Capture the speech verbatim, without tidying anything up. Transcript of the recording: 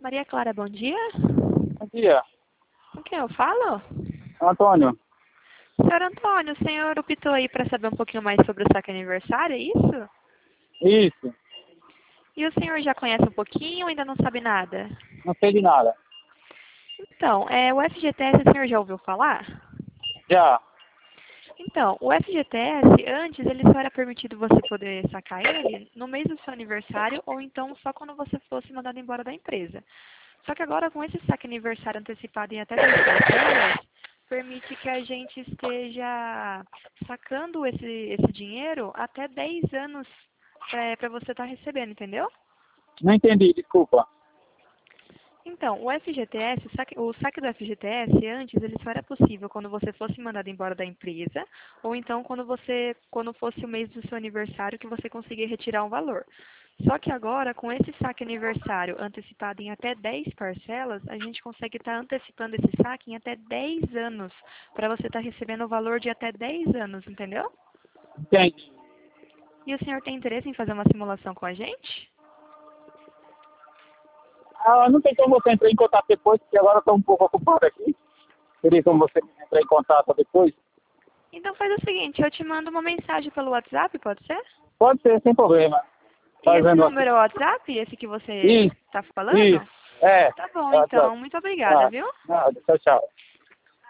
Maria Clara, bom dia. Bom dia, Com quem eu falo? Antônio. Senhor Antônio, o senhor optou aí para saber um pouquinho mais sobre o saque aniversário, é isso? Isso, E o senhor já conhece um pouquinho ou ainda não sabe nada? não sei de nada. Então, é, o F G T S o senhor já ouviu falar? Já, Então, o F G T S, antes, ele só era permitido você poder sacar ele no mês do seu aniversário ou então só quando você fosse mandado embora da empresa. Só que agora, com esse saque aniversário antecipado em até dez parcelas, permite que a gente esteja sacando esse, esse dinheiro até dez anos para você estar recebendo, entendeu? não entendi, desculpa. Então, o F G T S, o saque, o saque do F G T S, antes, ele só era possível quando você fosse mandado embora da empresa, ou então quando você, quando fosse o mês do seu aniversário que você conseguia retirar um valor. Só que agora, com esse saque aniversário antecipado em até dez parcelas, a gente consegue estar antecipando esse saque em até dez anos, para você estar recebendo o valor de até dez anos, entendeu? Entendi. E o senhor tem interesse em fazer uma simulação com a gente? Ah, não tem como você entrar em contato depois, porque agora eu estou um pouco ocupado aqui. Teria como você entrar em contato depois? Então faz o seguinte, eu te mando uma mensagem pelo WhatsApp, pode ser? Pode ser, sem problema. E esse Fazendo assim. número é o WhatsApp, esse que você Isso, está falando? isso, é. Tá bom, Tá, tá. então. Muito obrigada, Ah, viu? nada, tchau, tchau.